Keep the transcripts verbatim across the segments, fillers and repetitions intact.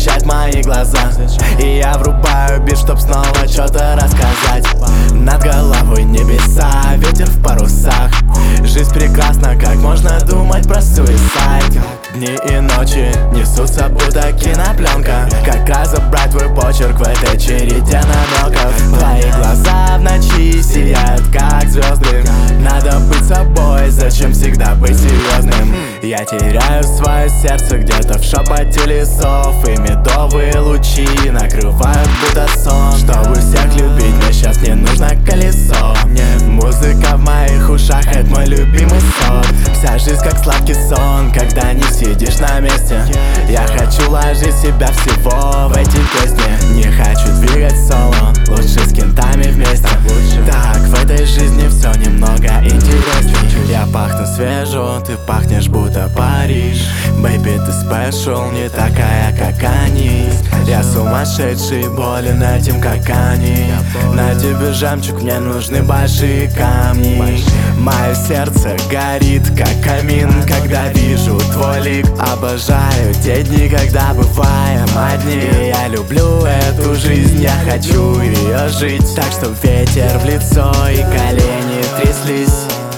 освещать мои глаза. И я врубаю бит, чтоб снова что-то рассказать. Над головой небеса, ветер в парусах. Жизнь прекрасна, как можно думать про суицид. Дни и ночи несутся, будто кинопленка. Как разобрать твой почерк в этой череде намеков? Твои глаза в ночи сияют, как звезды. Надо быть собой, зачем всегда быть серьезным? Я теряю свое сердце где-то в шепоте лесов. И медовые лучи накрывают будто сон. Чтобы всех любить, мне сейчас не нужно колесо. Музыка в моих ушах, это мой любимый сон. Вся жизнь как сладкий сон, когда не сидишь на месте. Я хочу ложить себя всего в эти песни. Не хочу двигать соло, лучше с кентами вместе. Так, в этой жизни все немного интересней. Я пахну свежо, ты пахнешь будто Париж. Бэйби, ты спешл, не такая, как они. Я сумасшедший, болен этим, как они. На тебе жемчуг, мне нужны большие камни. Мое сердце горит, как камин, когда вижу твой лик. Обожаю те дни, когда бываем одни. Я люблю эту жизнь, я хочу ее жить. Так что ветер в лицо и колени тряслись.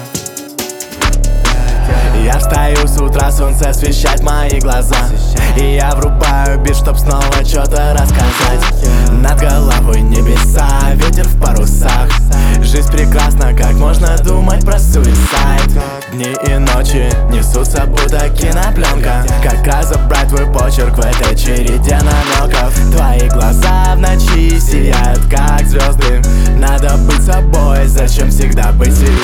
Я встаю с утра, солнце освещает мои глаза. И я врубаю бит, чтоб снова что-то рассказать. Над головой небеса, ветер в парусах. Жизнь прекрасна, как можно думать про суицид. Дни и ночи несутся, будто кинопленка. Как разобрать твой почерк в этой череде намеков? Твои глаза в ночи сияют, как звезды. Надо быть собой, зачем всегда быть серьезным?